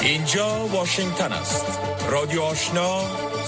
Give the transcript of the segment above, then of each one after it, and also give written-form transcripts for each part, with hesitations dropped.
اینجا واشنگتن است. رادیو آشنا،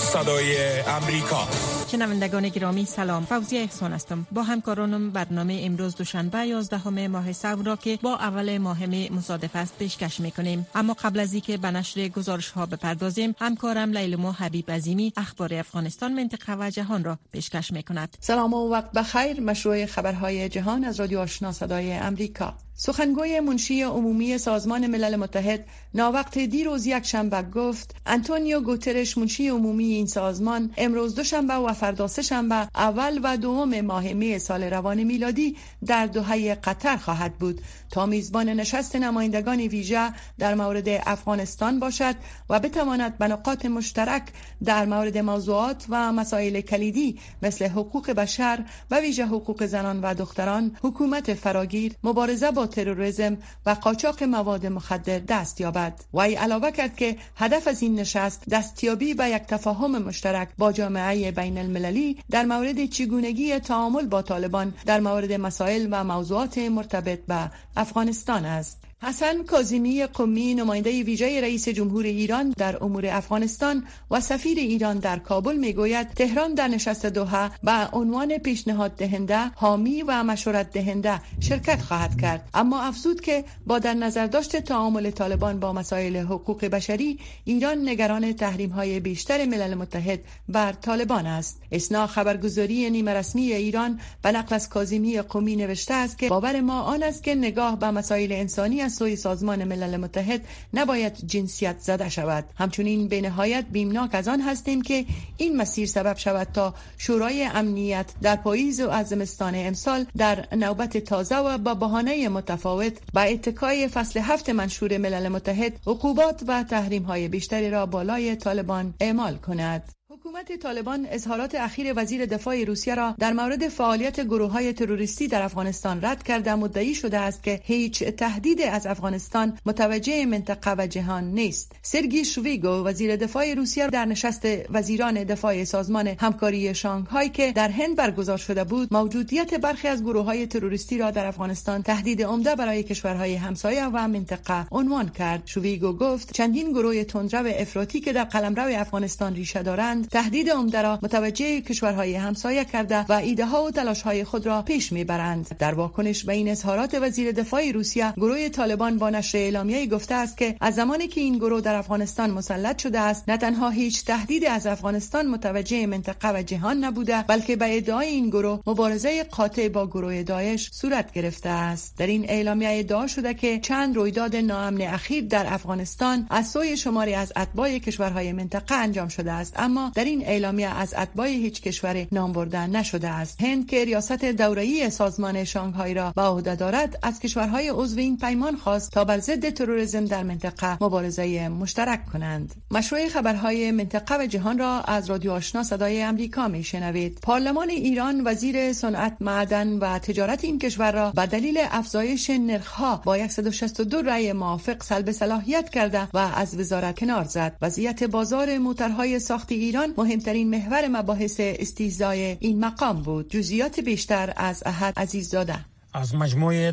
صدای امریکا. شنوندگان گرامی سلام، فوزیه احسان هستم. با همکارانم برنامه امروز دوشنبه 11 ماه سور را که با اول ماه مه مصادف است پیشکش میکنیم. اما قبل از اینکه به نشر گزارش ها بپردازیم، همکارم لیلما حبیب عظیمی اخبار افغانستان، منطقه و جهان را پیشکش میکند. سلام و وقت بخیر. مشروع خبرهای جهان از رادیو آشنا صدای امریکا. سخنگوی منشی عمومی سازمان ملل متحد ناوقت دیروز یک شنبه گفت آنتونیو گوترش منشی عمومی این سازمان امروز دوشنبه و فردا سه شنبه اول و دوم ماه می سال روان میلادی در دوحه قطر خواهد بود تا میزبان نشست نمایندگان ویژه در مورد افغانستان باشد و بتواند به نقاط مشترک در مورد موضوعات و مسائل کلیدی مثل حقوق بشر و ویژه حقوق زنان و دختران، حکومت فراگیر، مبارزه با تروریسم و قاچاق مواد مخدر دست یابد. وی علاوه کرد که هدف از این نشست دستیابی به یک تفاهم مشترک با جامعه بین المللی در مورد چگونگی تعامل با طالبان در مورد مسائل و موضوعات مرتبط به افغانستان است. حسن کاظمی قمی، نماینده ویژه رئیس جمهور ایران در امور افغانستان و سفیر ایران در کابل میگوید تهران در نشست دوحه به عنوان پیشنهاد دهنده، حامی و مشورت دهنده شرکت خواهد کرد، اما افزود که با در نظر داشت تعامل طالبان با مسائل حقوق بشری، ایران نگران تحریم‌های بیشتر ملل متحد بر طالبان است. اثنا خبرگزاری نیمه رسمی ایران به نقل از کاظمی قمی نوشته است که باور ما آن است که نگاه به مسائل انسانی سوی سازمان ملل متحد نباید جنسیت زده شود. همچنین به نهایت بیمناک از آن هستیم که این مسیر سبب شود تا شورای امنیت در پاییز و زمستان امسال در نوبت تازه و با بهانه متفاوت با اتکای فصل 7 منشور ملل متحد عقوبات و تحریم‌های بیشتری را بالای طالبان اعمال کند. حکومت طالبان اظهارات اخیر وزیر دفاع روسیه را در مورد فعالیت گروه‌های تروریستی در افغانستان رد کرده مدعی شده است که هیچ تهدید از افغانستان متوجه منطقه و جهان نیست. سرگئی شویگو وزیر دفاع روسیه در نشست وزیران دفاع سازمان همکاری شانگهای که در هند برگزار شده بود، موجودیت برخی از گروه‌های تروریستی را در افغانستان تهدید عمده برای کشورهای همسایه و منطقه عنوان کرد. شویگو گفت چندین گروه تندرو افراطی که در قلمرو افغانستان ریشه دارند تهدید عمده را متوجه کشورهای همسایه کرده و ایده ها و تلاش های خود را پیش میبرند. در واکنش به این اظهارات وزیر دفاع روسیه، گروه طالبان با نشر اعلامیه‌ای گفته است که از زمانی که این گروه در افغانستان مسلط شده است، نه تنها هیچ تهدید از افغانستان متوجه منطقه و جهان نبوده، بلکه به ادعای این گروه مبارزه قاطع با گروه داعش صورت گرفته است. در این اعلامیه ادعا شده که چند رویداد ناامن اخیر در افغانستان از سوی شماری از اتباع کشورهای منطقه انجام شده است، اما در این اعلامیه از اتباع هیچ کشور نام برده نشده است. هند که ریاست دوره‌ای سازمان شانگهای را به عهده دارد، از کشورهای عضو این پیمان خواست تا بر ضد تروریسم در منطقه مبارزه مشترک کنند. مشروع خبرهای منطقه و جهان را از رادیو آشنا صدای امریکا میشنوید. پارلمان ایران وزیر صنعت، معدن و تجارت این کشور را به دلیل افزایش نرخ‌ها با 162 رأی موافق سلب صلاحیت کرده و از وزارت کنار زد. وضعیت بازار موتورهای ساخت ایران مهمترین محور مباحث استیضای این مقام بود. جزئیات بیشتر از احد عزیززاده. از مجموع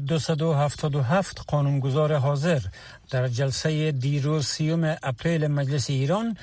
277 قانونگذار حاضر در جلسه دیروز 30 اپریل مجلس ایران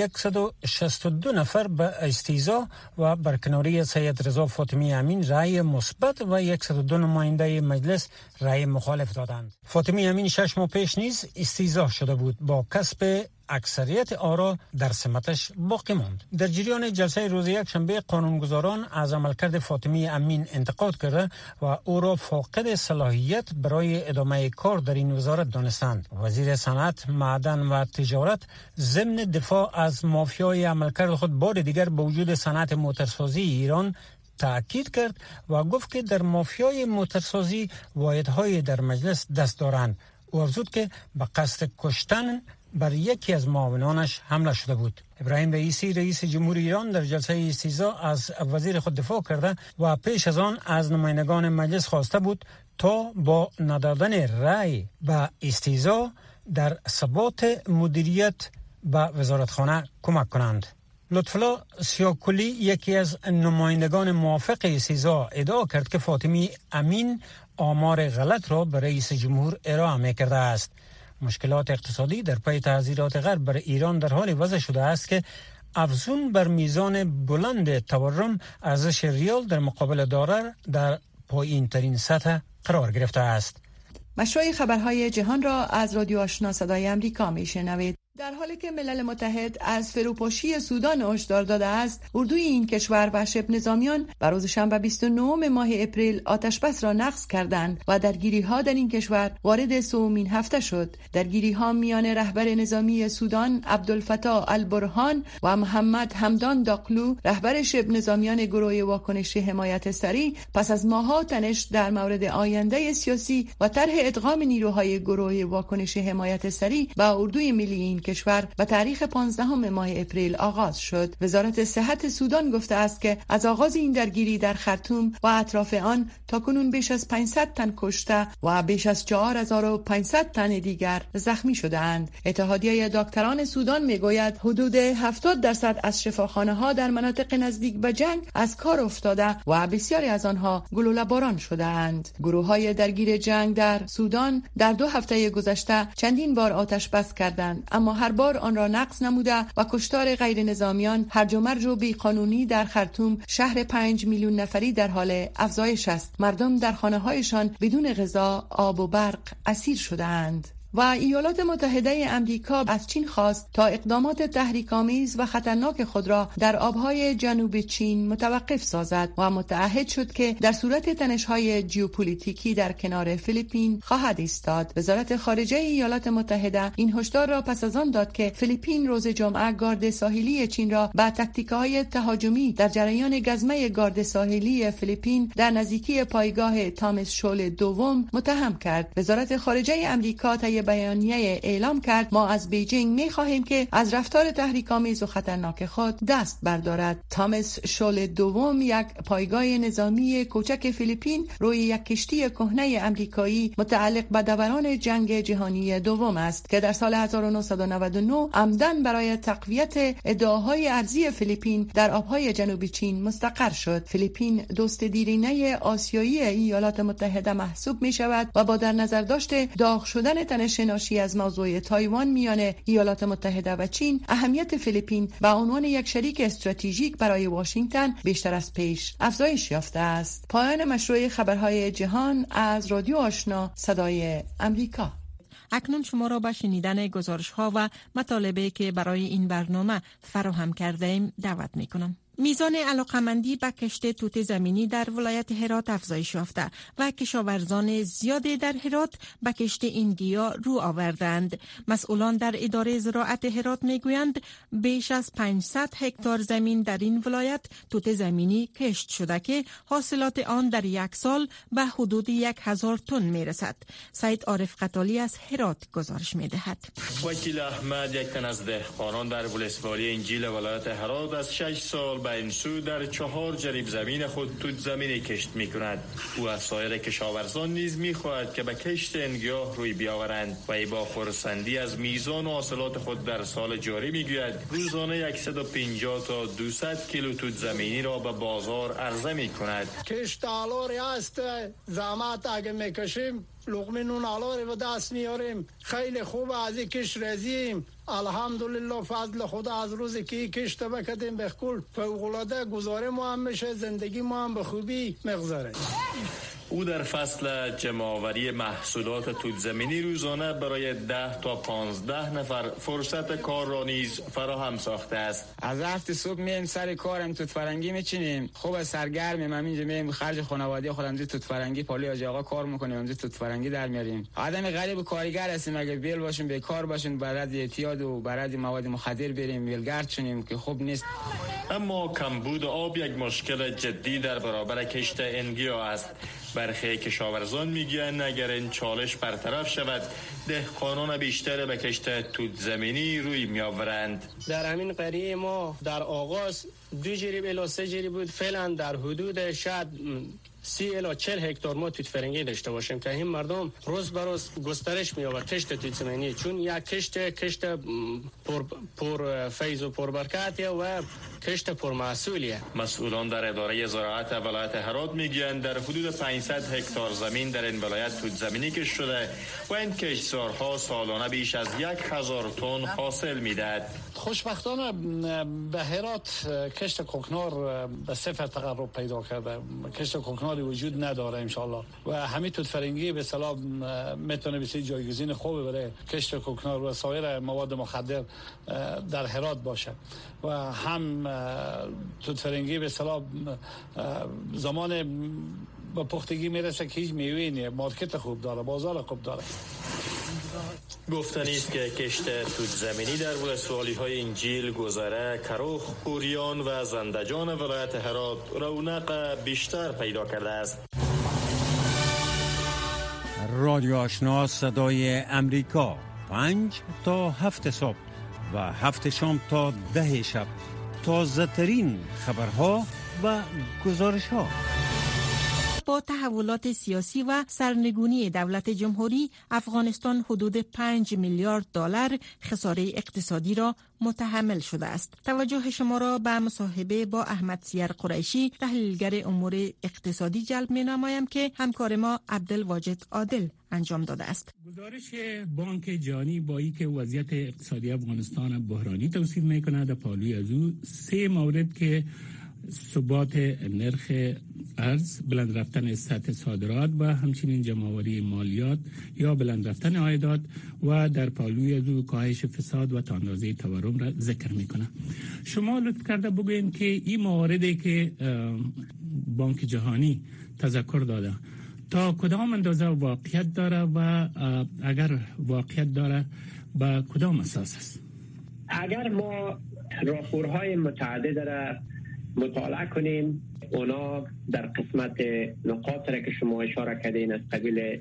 162 نفر به استیضا و برکناری سید رضا فاطمی امین رأی مثبت و 102 نماینده مجلس رأی مخالف دادند. فاطمی امین 6 ماه پیش نیز استیضا شده بود، با کسب اکثریت آرا در سمتش باقی ماند. در جریان جلسه روز یکشنبه قانونگذاران از عملکرد فاطمی امین انتقاد کرده و او را فاقد صلاحیت برای ادامه کار در این وزارت دانستند. وزیر صنعت، معدن و تجارت ضمن دفاع از مافیای عملکرد خود بار دیگر با وجود صنعت موتورسازی ایران تأکید کرد و گفت که در مافیای موتورسازی واحدهای در مجلس دست دارند. او افزود که به قصد کشتن بر یکی از معاونانش حمله شده بود. ابراهیم رئیسی رئیس جمهور ایران در جلسه استیضا از وزیر خود دفاع کرده و پیش از آن از نمایندگان مجلس خواسته بود تا با ندادن رأی به استیضا در ثبات مدیریت به وزارتخانه کمک کنند. لطفالله سیاکلی یکی از نمایندگان موافق استیضا ادعا کرد که فاطمی امین آمار غلط را به رئیس جمهور ارائه می‌کرده است. مشکلات اقتصادی در پی تعزیرات غرب بر ایران در حال وضع شده است که افزون بر میزان بلند تورم ارزش ریال در مقابل دلار در پایین ترین سطح قرار گرفته است. مشروع خبرهای جهان را از رادیو آشنا صدای امریکا میشنوید. در حالی که ملل متحد از فروپاشی سودان هشدار داده است، اردوی این کشور و شبه نظامیان بر روز شنبه 29 ماه اپریل آتشبس را نقض کردند و درگیری‌ها در این کشور وارد سومین هفته شد. درگیری‌ها میان رهبر نظامی سودان عبدالفتاح البرهان و محمد حمدان داقلو رهبر شبه نظامیان گروه واکنش حمایت سریع پس از ماه‌ها تنش در مورد آینده سیاسی و طرح ادغام نیروهای گروه واکنش حمایت سریع با اردوی ملی این کشور به تاریخ 15 ماه اپریل آغاز شد. وزارت صحت سودان گفته است که از آغاز این درگیری در خرطوم و اطراف آن تاکنون بیش از 500 تن کشته و بیش از 4500 تن دیگر زخمی شده‌اند. اتحادیه دکتران سودان میگوید حدود 70% از شفاخانه‌ها در مناطق نزدیک به جنگ از کار افتاده و بسیاری از آنها گلوله‌باران شده‌اند. گروه‌های درگیر جنگ در سودان در 2 هفته گذشته چندین بار آتش بس کردند، اما هر بار آن را نقض نموده و کشتار غیر نظامیان هرج و مرج و بیقانونی در خرطوم، شهر 5 میلیون نفری، در حال افزایش است. مردم در خانه‌هایشان بدون غذا، آب و برق اسیر شده‌اند. و ایالات متحده امریکا از چین خواست تا اقدامات تحریک‌آمیز و خطرناک خود را در آبهای جنوب چین متوقف سازد و متعهد شد که در صورت تنش‌های ژئوپلیتیکی در کنار فیلیپین خواهد ایستاد. وزارت خارجه ایالات متحده این هشدار را پس از آن داد که فیلیپین روز جمعه گارد ساحلی چین را با تاکتیک‌های تهاجمی در جریان گزمه گارد ساحلی فیلیپین در نزدیکی پایگاه تامس شول دوم متهم کرد. وزارت خارجه امریکا بیانیه اعلام کرد ما از بیجینگ می‌خواهیم که از رفتار تحریک‌آمیز و خطرناک خود دست بردارد. تامس شول دوم یک پایگاه نظامی کوچک فیلیپین روی یک کشتی کهنه امریکایی متعلق به دوران جنگ جهانی دوم است که در سال 1999 عمدن برای تقویت ادعاهای ارضی فیلیپین در آبهای جنوبی چین مستقر شد. فیلیپین دوست دیرینه آسیایی ایالات متحده محسوب می‌شود و با در نظر داشت داغ شدن تنش ناشی از موضوع تایوان میان ایالات متحده و چین، اهمیت فیلیپین به عنوان یک شریک استراتژیک برای واشنگتن بیشتر از پیش افزایش یافته است. پایان مشروع خبرهای جهان از رادیو آشنا صدای امریکا. اکنون شما را به شنیدن گزارش‌ها و مطالبی که برای این برنامه فراهم کرده ایم دعوت می‌کنم. میزان علاقمندی به کشت توت زمینی در ولایت هرات افزایش یافته و کشاورزان زیادی در هرات به کشت این گیاه رو آوردند. مسئولان در اداره زراعت هرات میگویند بیش از 500 هکتار زمین در این ولایت توت زمینی کشت شده که حاصلات آن در یک سال به حدود 1000 تن میرسد. سید عارف قتالی از هرات گزارش میدهد. وکیل احمد، یک تن از دهقانان در ولسوالی انجیل ولایت هرات، از 6 سال به این سو در 4 جریب زمین خود توت زمینی کشت می کند. او از سایر کشاورزان نیز می خواهد که به کشت این گیاه روی بیاورند و ای با خرسندی از میزان و حاصلات خود در سال جاری می گوید روزانه 150 تا 200 کیلو توت زمینی را به بازار عرضه می کند. کشت آلاری است، زحمت اگه میکشیم لقمه نون آلاری و دست میاریم. خیلی خوب از این کشت رزیم. الحمدلله فضل خدا از روزی که کشت بکدیم به کل فوق‌العاده گزاره ما هم میشه، زندگی ما هم به خوبی مگذره. او در فصل جمع‌آوری محصولات توت زمینی روزانه برای 10 تا 15 نفر فرصت کار را نیز فراهم ساخته است. از هفت صبح میایم سر کارم توت فرنگی میچینیم، خوب سرگرمیم، همینجا میایم خرج خانواده خودم توت فرنگی پالی حاج آقا کار میکنیم، همینجا توت فرنگی در میاریم. آدم غریب و کارگر هستیم، اگه بیل باشیم بیکار باشیم برای اعتیاد و برای مواد مخدر بریم ویلگرد شونیم که خوب نیست. اما کمبود آب یک مشکل جدی در برابر کشت این گیاه است. برخی کشاورزان میگویند اگر این چالش برطرف شود دهقانان بیشتر به کشت توت زمینی روی میآورند. در همین قریه ما در آغاز 2 جریب الی 3 جریب بود. فعلا در حدود شاید 30 الی 40 هکتار ما توت فرنگی داشته باشیم که این مردم روز به روز گسترش می‌یابد کشت توت زمینی، چون یک کشت پر فیض و پر برکتیه و کشت پر محصولیه. مسئولان در اداره زراعت ولایت هرات میگویند در حدود 500 هکتار زمین در این ولایت توت زمینی کشت شده و این کشتزارها سالانه بیش از 1000 تن حاصل میدهد. خوشبختانه به هرات کشت کوکنار به صفر تقرب پیدا کرده. کشت کوکناری وجود نداره انشالله و همین توت فرنگی به اصطلاح میتونه بسیار جایگزین خوبی برای کشت کوکنار و سایر مواد مخدر در هرات باشه و هم توت فرنگی به اصطلاح زمان به پختگی میرسه که هیچ میوه‌ای نیست، مارکت خوب داره، بازار خوب داره. گفتنی است که کشت توت زمینی در ولسوالی‌های انجیل، گذره، کروخ، پوریان و زندجان ولایت هرات رونق بیشتر پیدا کرده است. رادیو آشنا صدای امریکا 5 تا 7 صبح و 7 شام تا 10 شب، تازه ترین خبرها و گزارش ها. با تحولات سیاسی و سرنگونی دولت جمهوری، افغانستان حدود 5 میلیارد دلار خساره اقتصادی را متحمل شده است. توجه شما را به مصاحبه با احمد سیر قریشی، تحلیلگر امور اقتصادی جلب می نمایم که همکار ما عبدالواجد عادل انجام داده است. گزارش بانک جهانی با اینکه وضعیت اقتصادی افغانستان بحرانی توصیف می کند، در پالوی از او 3 مورد که ثبات نرخ ارز، بلند رفتن سطح صادرات و همچنین جمع‌آوری مالیات یا بلند رفتن عایدات و در پالوی از او کاهش فساد و تا اندازه تورم را ذکر میکنه. شما لطف کرده بگوین که این مواردی که بانک جهانی تذکر داده تا کدام اندازه واقعیت داره و اگر واقعیت داره با کدام اساس است؟ اگر ما راپورهای متعدد را مطالعه کنیم، اونا در قسمت نقاط را که شما اشاره کردین از قبیل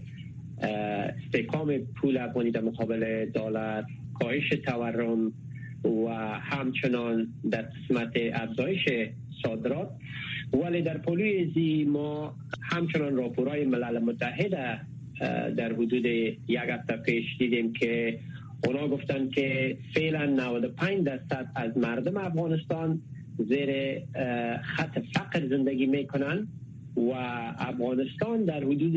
استحکام پول افغانی در مقابل دلار، کاهش تورم و همچنان در قسمت افزایش صادرات، ولی در پلوی ازی ما همچنان راپورهای ملل متحد در حدود 1 هفته پیش دیدیم که اونا گفتن که فعلا 95% از مردم افغانستان زیر خط فقر زندگی میکنن و افغانستان در حدود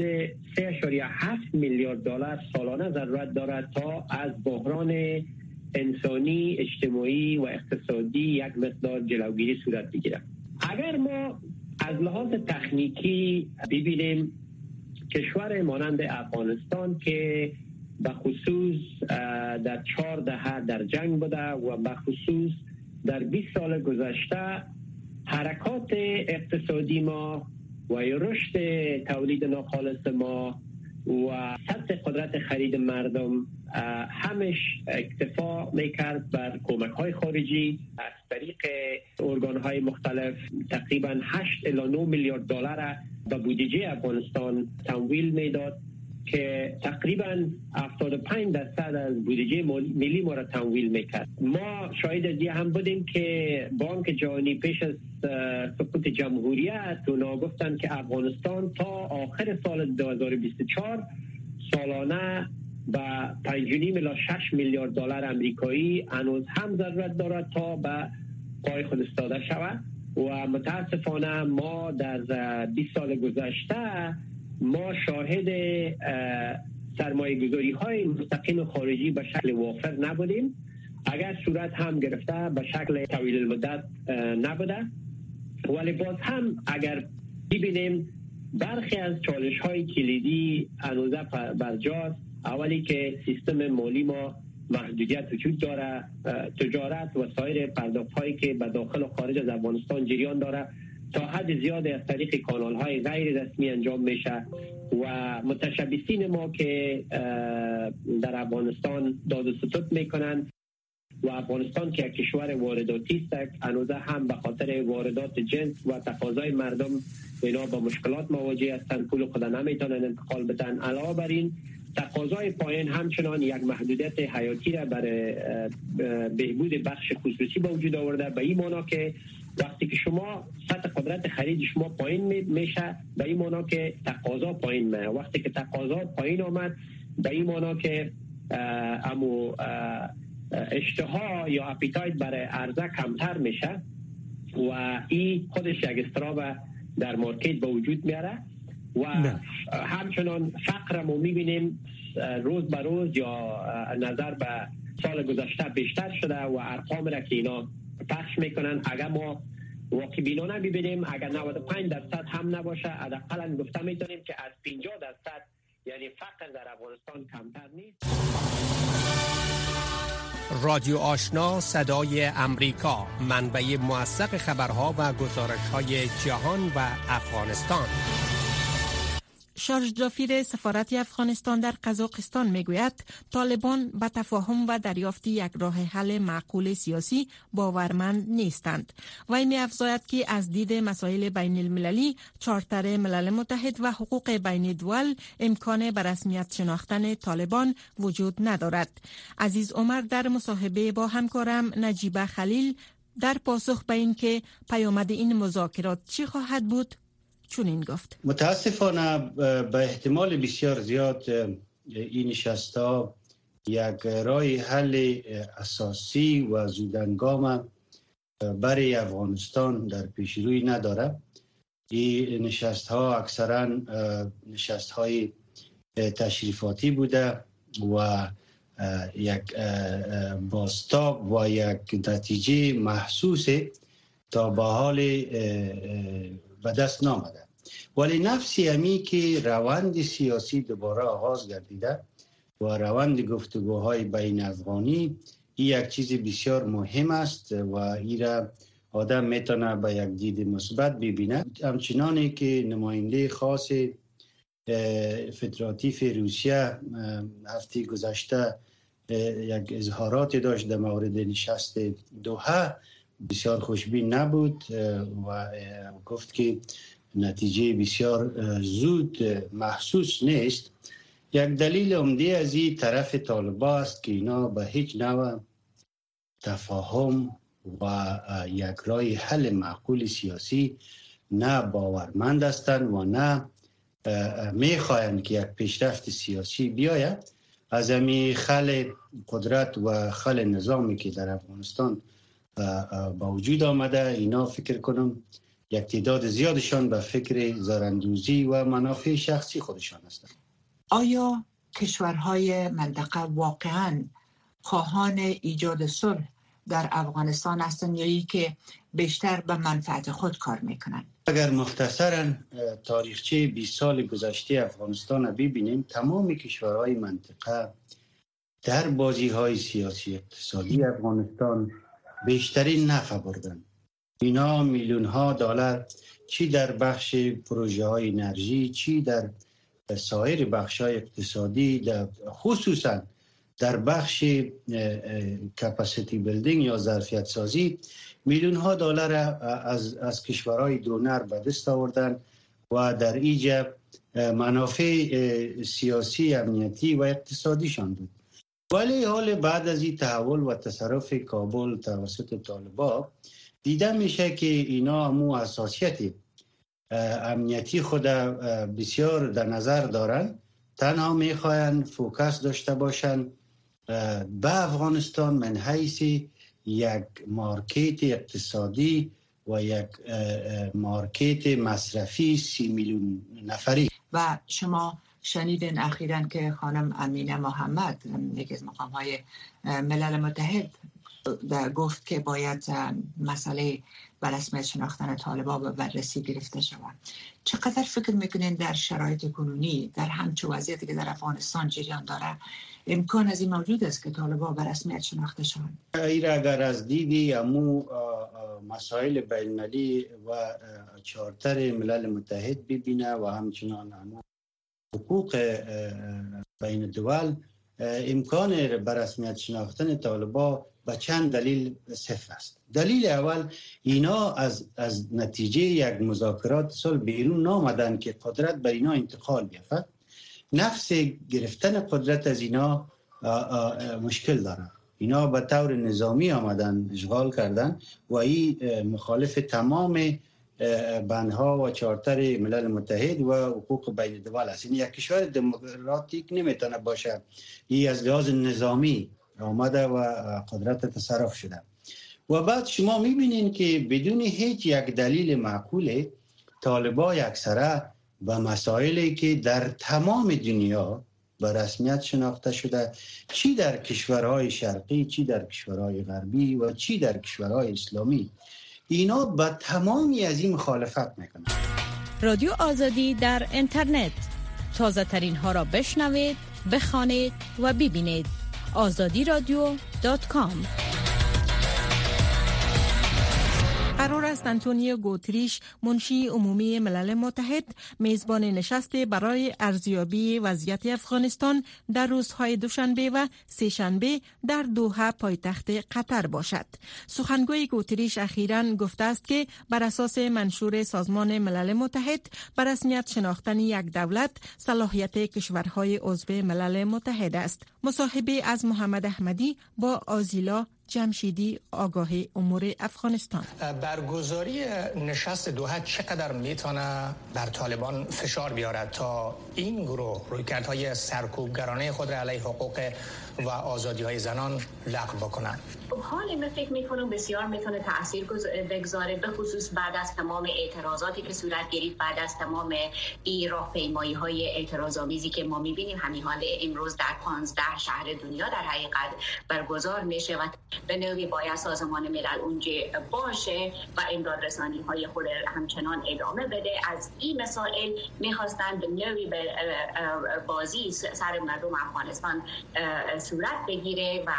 3.7 میلیارد دلار سالانه ضرورت دارد تا از بحران انسانی، اجتماعی و اقتصادی یک مقدار جلوگیری صورت بگیرد. اگر ما از لحاظ تکنیکی ببینیم کشور مانند افغانستان که به خصوص در 4 دهه در جنگ بوده و به خصوص در 20 سال گذشته حرکات اقتصادی ما و رشد تولید ناخالص ما و سطح قدرت خرید مردم همش اکتفا میکرد بر کمک های خارجی از طریق ارگان های مختلف. تقریبا 8 الی 9 میلیارد دلار به بودجه افغانستان تمویل میداد که تقریبا 75% از بودجه ملی ما را تمویل میکرد. ما شاهد از هم بودیم که بانک جهانی پیش از سقوط جمهوریت اونا گفتن که افغانستان تا آخر سال 2024 سالانه با 5.5 الی 6 میلیارد دلار امریکایی هنوز هم ضرورت دارد تا به پای خود استاده شود و متاسفانه ما در 20 سال گذشته ما شاهد سرمایه گذاری های مستقیم خارجی به شکل وافر نبودیم، اگر صورت هم گرفته به شکل طویل المدت نبوده. ولی باز هم اگر ببینیم برخی از چالش های کلیدی هنوزه برجاست. اولی که سیستم مالی ما محدودیت وجود داره، تجارت و سایر پرداخت هایی که به داخل و خارج از افغانستان جریان داره تا حد زیادی از طریق کانال های غیر رسمی انجام میشه و متشبثین ما که در افغانستان داد و ستد میکنن و افغانستان که یک کشور وارداتی است هنوزه هم به خاطر واردات جنس و تقاضای مردم اینا با مشکلات مواجه هستند، پول خود نمیتونن انتقال بدن. علاوه بر این تقاضای پایین همچنان یک محدودیت حیاتی را برای بهبود بخش خصوصی به وجود آورده، به این معنا که وقتی که شما سطح قدرت خرید شما پایین میشه، به این معنا که تقاضا پایین میاد. وقتی که تقاضا پایین آمد، به این معنا که اشتها یا اپیتایت برای عرضه کمتر میشه و این خودش یک اضطراب در مارکت به وجود میاره و همچنان فقر ما میبینیم روز به روز یا نظر به سال گذشته بیشتر شده و ارقام را که اینا پخش میکنن اگر ما واقع بینانه ببینیم، اگر 95% هم نباشه، حداقل گفته میتونیم که از 50% یعنی فقر در افغانستان کمتر نیست. رادیو آشنا صدای امریکا، منبع موثق خبرها و گزارش‌های جهان و افغانستان. شارژ جافیر سفارت افغانستان در قزاقستان میگوید طالبان به تفاهم و دریافت یک راه حل معقول سیاسی باورمند نیستند. وی می‌افزاید که از دید مسائل بین المللی، چارتر ملل متحد و حقوق بین الدول امکان به رسمیت شناختن طالبان وجود ندارد. عزیز عمر در مصاحبه با همکارم نجیبه خلیل در پاسخ به این که پیامد این مذاکرات چی خواهد بود چنین گفت: متاسفانه به احتمال بسیار زیاد این نشست‌ها یک راه حل اساسی و زودهنگام برای افغانستان در پیش روی نداره. این نشست‌ها اکثرا نشست‌های تشریفاتی بوده و یک بازتاب و یک نتیجه محسوس تا به حال به دست نامده، ولی نفسی همی که روند سیاسی دوباره آغاز گردیده و روند گفتگوهای بین افغانی، این یک چیز بسیار مهم است و این را آدم میتونه به یک دید مثبت ببینه. همچنانی که نماینده خاص فدراتیو روسیه هفته گذشته یک اظهارات داشت در مورد نشست دوحه، بسیار خوشبین نبود و گفت که نتیجه بسیار زود محسوس نیست. یک دلیل عمده از این طرف طالبان است که اینا به هیچ نوع تفاهم و یک راه حل معقول سیاسی نه باورمند هستند و نه میخواهند که یک پیشرفت سیاسی بیاید. از همین خل قدرت و خل نظامی که در افغانستان با وجود آمده، اینا فکر کنم یک تعداد زیادشان به فکر زاراندوزی و منافع شخصی خودشان هستند. آیا کشورهای منطقه واقعاً خواهان ایجاد صلح در افغانستان هستند یا ای که بیشتر به منفعت خود کار میکنند؟ اگر مختصراً تاریخچه 20 سال گذشته افغانستان ببینیم، تمام کشورهای منطقه در بازی‌های سیاسی اقتصادی افغانستان بیشترین نفع بردن. اینا میلیون ها دلار چی در بخش پروژه های انرژی، چی در سایر بخش های اقتصادی، خصوصا در بخش کپاسیتی بیلدینگ یا ظرفیت سازی، میلیون ها دلار از کشورهای دونر به دست آوردن و در اینجا منافع سیاسی، امنیتی و اقتصادیشان بود. ولی حال بعد از این تحول و تصرف کابل توسط طالبان دیده میشه که اینا همو اساسیت امنیتی خود بسیار در نظر دارن، تنها میخواین فوکس داشته باشن به افغانستان من حیث یک مارکت اقتصادی و یک مارکت مصرفی 30 میلیون نفری. و شما شنیدین اخیراً که خانم امینه محمد، یکی از مقام‌های ملل متحد، گفت که باید مسئله به رسمیت شناختن طالبان به بررسی گرفته شود. چقدر فکر میکنین در شرایط کنونی، در همچون وضعیتی که در افغانستان جریان داره، امکان از این موجود است که طالبان به رسمیت شناخته شوند؟ این اگر از دیدی امو مسائل بین‌المللی و چارتر ملل متحد ببینه و همچنان امو حقوق بین الدول، امکان به رسمیت شناختن طالبان به چند دلیل صفر است. دلیل اول، اینا از نتیجه یک مذاکرات صلح بیرون نامدن که قدرت به اینا انتقال بیافت. نفس گرفتن قدرت از اینا مشکل داره. اینا به طور نظامی آمدن اشغال کردن و این مخالف تمام بندها و چارتر ملل متحد و حقوق بین الدول است. این یک کشور دموکراتیک نمیتونه باشه. این از لحاظ نظامی آمده و قدرت تصرف شده. و بعد شما میبینین که بدون هیچ یک دلیل معقول طالبان اکثره به مسائلی که در تمام دنیا به رسمیت شناخته شده، چی در کشورهای شرقی، چی در کشورهای غربی و چی در کشورهای اسلامی، اینا با تمامی از این مخالفت میکنن. رادیو آزادی در اینترنت، تازه ترین ها را بشنوید، بخوانید و ببینید. azadiradio.com. قرار است انتونیو گوتریش منشی عمومی ملل متحد میزبان نشست برای ارزیابی وضعیت افغانستان در روزهای دوشنبه و سه‌شنبه در دوحه پایتخت قطر باشد. سخنگوی گوتریش اخیراً گفته است که بر اساس منشور سازمان ملل متحد بر رسمیت شناختن یک دولت صلاحیت کشورهای عضو ملل متحد است. مصاحبه از محمد احمدی با آزیلا جمشیدی، آگاه امور افغانستان. برگزاری نشست دوحه چقدر میتونه بر طالبان فشار بیارد تا این گروه رویکردهای سرکوبگرانه خود را علیه حقوق و آزادی‌های زنان لغو بکنند؟ حالی من فکر میکنم بسیار میتونه تأثیر بگذاره، به خصوص بعد از تمام اعتراضاتی که صورت گرفت، بعد از تمام این راهپیمایی‌های اعتراض‌آمیزی که ما میبینیم همین حال امروز در 15 شهر دنیا در حقیقت برگزار میشه و به نوعی باید سازمان ملل اونجا باشه و امدادرسانی‌های خود همچنان ادامه بده. از این مسائل میخواستن به نوعی به بازی سر مردم افغانستان صورت بگیره و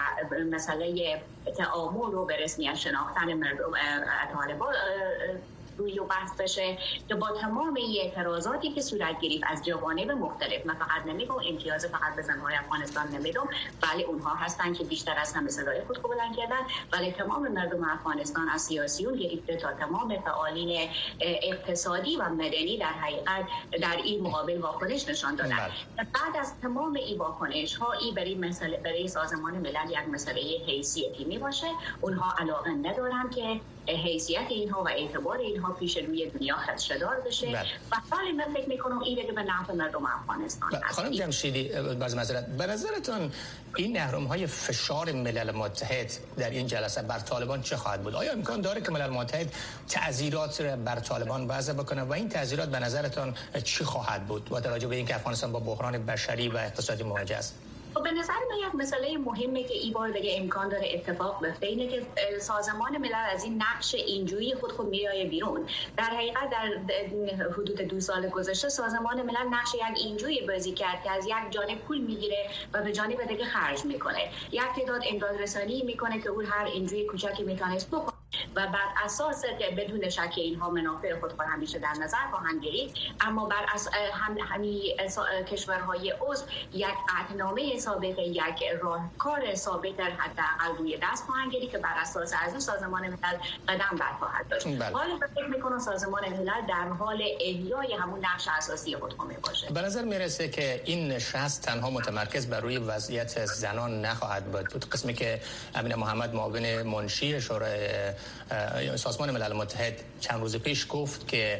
مسئله تعامل رو به رسمیت شناختن مردم طالبان روی و بحث بشه که با تمام اعتراضاتی که صورت گرفت از جوانب مختلف، من فقط نمیگم امتیاز فقط به زنهای افغانستان نمیدم، بله اونها هستن که بیشتر از همه صدای خود رو بلند کردن، ولی تمام مردم افغانستان از سیاسیون گرفته تا تمام فعالین اقتصادی و مدنی در حقیقت در این مقابل واکنش نشان دادن. بعد از تمام این واکنش ها این برای سازمان ملل یک مسئله حیثیتی می باشه. اونها علاقه ندارن که حیثیت اینها و اعتبار اینها پیش روی دنیا خدشه‌دار بشه و حالا من فکر میکنم این دیگه به نفع مردم افغانستان است. خانم جمشیدی، باز معذرت، به نظرتون این اهرم‌های فشار ملل متحد در این جلسه بر طالبان چه خواهد بود؟ آیا امکان داره که ملل متحد تعزیرات بر طالبان وضع بکنه و این تعزیرات به نظرتون چی خواهد بود با توجه به اینکه افغانستان با بحران بشری و اقتصادی مواجه است؟ به نظر من یک مسئله مهمه که این بار دیگه امکان داره اتفاق بیفته اینه که سازمان ملل از این نقش اینجوری خود میایه بیرون. در حقیقت در حدود 2 سال گذشته سازمان ملل نقش یک اینجوری بازی کرد که از یک جانب پول میگیره و به جانب دیگه خرج میکنه. یک تعداد امدادرسانی میکنه که اون هر اینجوری کوچکی میتونست بکنه و بر اساس بدون شک اینها منافع خود همیشه در نظر خواهند گرفت، اما بر همین کشورهای عضو یک قطعنامه سابقه، یک راهکار ثابت در حداقل روی دست خواهند گرفت که بر اساس از اون سازمان ملل قدم بر خواهد داشت. حالا فکر می‌کنم سازمان ملل در حال احیای همون نقش اساسی خود باشه. به نظر میرسه که این نشست تنها متمرکز بر روی وضعیت زنان نخواهد بود. قسمی که امین محمد معاون منشی شورای سازمان ملل متحد چند روز پیش گفت که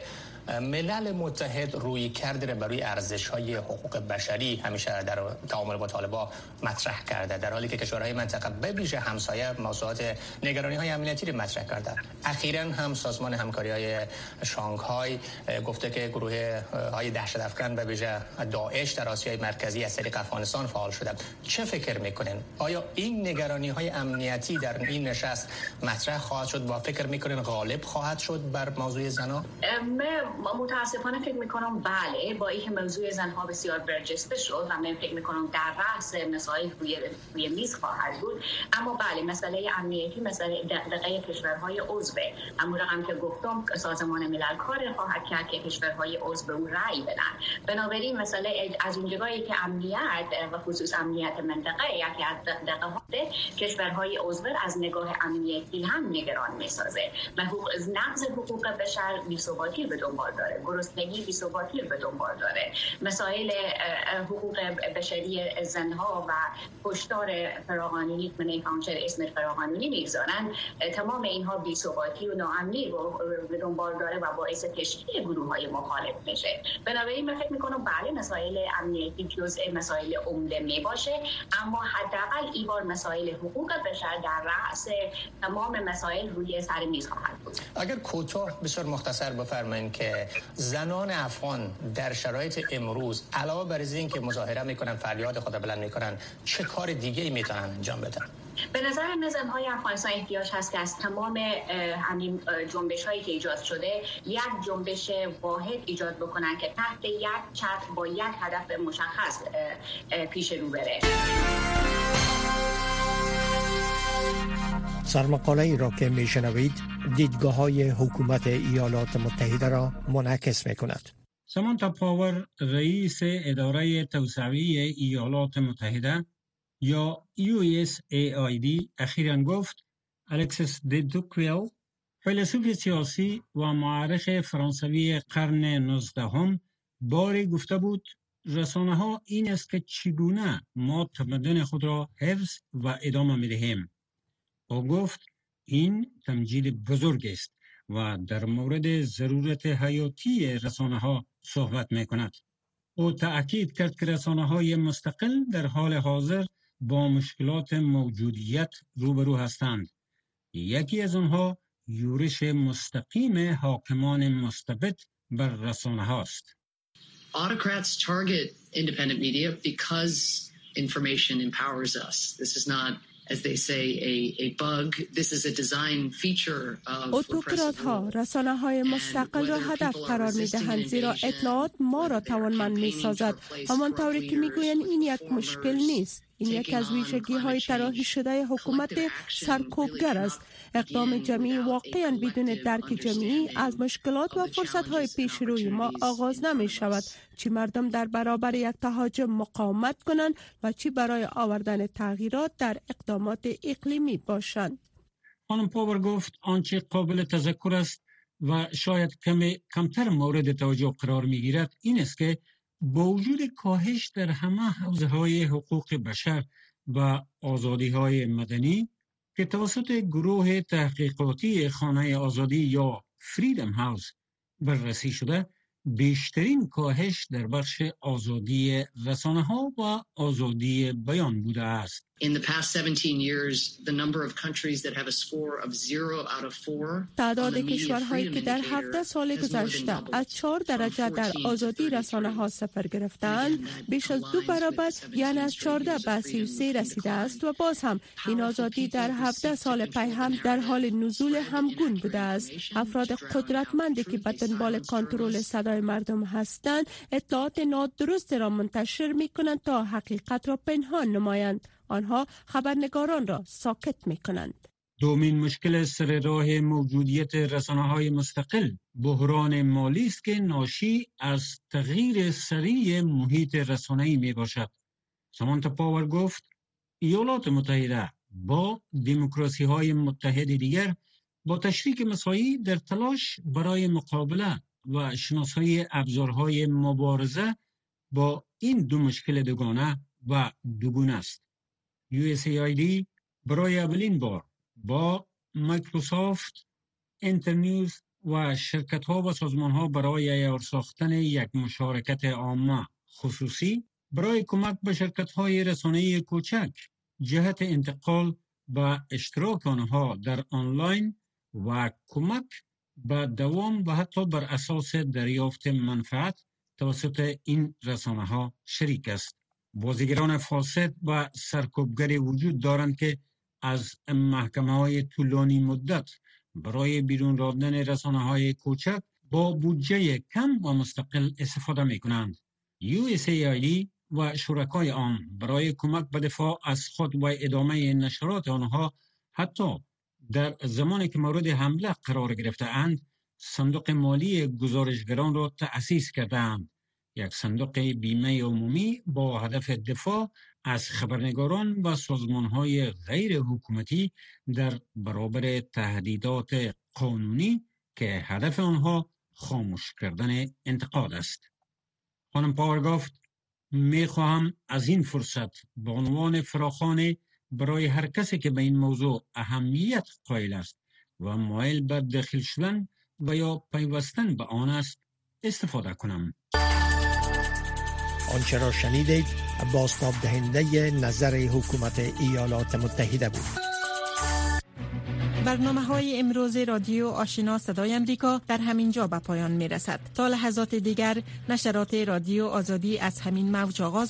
ملل متحد روی کرده برای ارزش‌های حقوق بشری همیشه در تعامل با طالبان مطرح کرده، در حالی که کشورهای منطقه به ویژه همسایه موضوعات نگرانی‌های امنیتی را مطرح کرده. اخیراً هم سازمان همکاری‌های شانگهای گفته که گروه‌های دهشت افکن به ویژه داعش در آسیای مرکزی از طریق افغانستان فعال شده. چه فکر می‌کنین؟ آیا این نگرانی‌های امنیتی در این نشست مطرح خواهد شد و فکر می‌کنین غالب خواهد شد بر موضوع زنان؟ متاسفانه فکر میکنم بله، با اینکه موضوع زنها بسیار برجسته شد و من فکر میکنم در رأس مسائل روی میز خواهد بود، اما بله مسئله امنیتی مسئله دغدغه کشورهای عضو، اما رقم که گفتم سازمان ملل کار خواهد کرد که کشورهای عضو به اون رأی بدن. بنابراین مسئله از اونجایی که امنیت و خصوص امنیت منطقه یکی از دغدغه‌های کشورهای عضو از نگاه امنیتی هم نگران میسازه و نقض حقوق بشر بی‌ثباتی به دنبال دنبال داره، گرسنگی بی‌ثباتی به دنبال داره، مسائل حقوق بشری زنها و کشتار فراقانونی که نمی‌فهمم اسم فراقانونی می‌گذارن، تمام اینها بی‌ثباتی و ناامنی رو به دنبال داره و باعث تشکیل گروه‌های مخالف میشه. بنابراین من فکر می‌کنم بله مسائل امنیتی جزء مسائل عمده میباشه، اما حداقل این بار مسائل حقوق بشر در رأس تمام مسائل روی سر میز خواهد بود. اگر کوتاه بسیار مختصر بفرمایید که زنان افغان در شرایط امروز علاوه بر اینکه مظاهره میکنن، فریاد خود بلند میکنن، چه کار دیگه ای میتونن انجام بدن؟ به نظر من زنهای افغانستان احتیاج هست که از تمام همین جنبش هایی که ایجاد شده یک جنبش واحد ایجاد بکنن که تحت یک چتر با یک هدف مشخص پیش رو بره. سرمقاله ای را که میشنوید دیدگاه های حکومت ایالات متحده را منعکس میکند. سامانتا پاور رئیس اداره توسعه‌ای ایالات متحده یا USAID اخیراً گفت الکسیس د توکویل، فیلسوف سیاسی و مورخ فرانسوی قرن 19 باری گفته بود رسانه‌ها این است که چگونه ما تمدن خود را حفظ و ادامه می‌دهیم. او گفت این تمجید بزرگ است و در مورد ضرورت حیاتی رسانه‌ها صحبت می‌کند. او تأکید کرد که رسانه‌های مستقل در حال حاضر با مشکلات موجودیت روبرو هستند. یکی از آنها یورش مستقیم حاکمان مستبد بر رسانه هاست. Autocrats target independent media because information empowers us. This is not, as they say, a bug. This is a design feature of اتوکرات ها رسانه های مستقل را هدف قرار می دهند زیرا اطلاعات ما را توانمند می سازد. همانطوری که می گویند این یک مشکل نیست. این یک از ویژگی های طراحی شده حکومت سرکوبگر است. اقدام جمعی واقعا بدون درک جمعی از مشکلات و فرصت های پیش روی ما آغاز نمی شود. چی مردم در برابر یک تهاجم مقاومت کنند و چی برای آوردن تغییرات در اقدامات اقلیمی باشند. خانم پاور گفت آنچه قابل تذکر است و شاید کمتر مورد توجه قرار می گیرد این است که با وجود کاهش در همه حوزه‌های حقوق بشر و آزادی‌های مدنی که توسط گروه تحقیقاتی خانه آزادی یا فریدم هاوس بررسی شده، بیشترین کاهش در بخش آزادی رسانه‌ها و آزادی بیان بوده است. In the past 17 years, the number of countries that have a score of 0 out of 4 تعداد کشورهایی که در 17 سال گذشته از 4 درجه در آزادی رسانه ها صفر گرفتند بیش از 2 برابر یعنی از 14 به 33 رسیده است و باز هم این آزادی در 17 سال پی هم در حال نزول همگون بوده است. افراد قدرتمندی که به دنبال کنترل صدای مردم هستند اطلاعات نادرست را منتشر می کنند تا حقیقت را پنهان نمایند. آنها خبرنگاران را ساکت می کنند. دومین مشکل سر راه موجودیت رسانه‌های مستقل بحران مالی است که ناشی از تغییر سریع محیط رسانه‌ای می باشد. سامانتا پاور گفت ایالات متحده با دموکراسی‌های متحد دیگر با تشریک مساعی در تلاش برای مقابله و شناسایی ابزارهای مبارزه با این دو مشکل دوگانه و دوگونه است. USAID برای اولین بار با مایکروسافت، اینترنیوز و شرکت‌ها و سازمان‌ها برای عیار ساختن یک مشارکت عامه خصوصی برای کمک به شرکت‌های رسانه‌ای کوچک جهت انتقال و اشتراک آنها در آنلاین و کمک به دوام و حتی بر اساس دریافت منفعت توسط این رسانه‌ها شریک است. بازیگران فاسد و سرکوبگر وجود دارند که از محکمه‌های طولانی مدت برای بیرون راندن رسانه‌های کوچک با بودجه کم و مستقل استفاده می‌کنند. USAID و شرکای آن برای کمک به دفاع از خود و ادامه نشرات آنها حتی در زمانی که مورد حمله قرار گرفته‌اند صندوق مالی گزارشگران را تأسیس کردند. یک صندوق بیمه عمومی با هدف دفاع از خبرنگاران و سازمان‌های غیر حکومتی در برابر تهدیدات قانونی که هدف آنها خاموش کردن انتقاد است. خانم پاور گفت می خواهم از این فرصت به عنوان فراخوان برای هر کسی که به این موضوع اهمیت قائل است و مایل به داخل شدن و یا پیوستن به آن است استفاده کنم. آنچه را شنیدید بازتاب دهنده نظر حکومت ایالات متحده بود. برنامه‌های امروز رادیو آشنا صدای امریکا در همین جا به پایان می‌رسد. تا لحظات دیگر نشرات رادیو آزادی از همین موج آغاز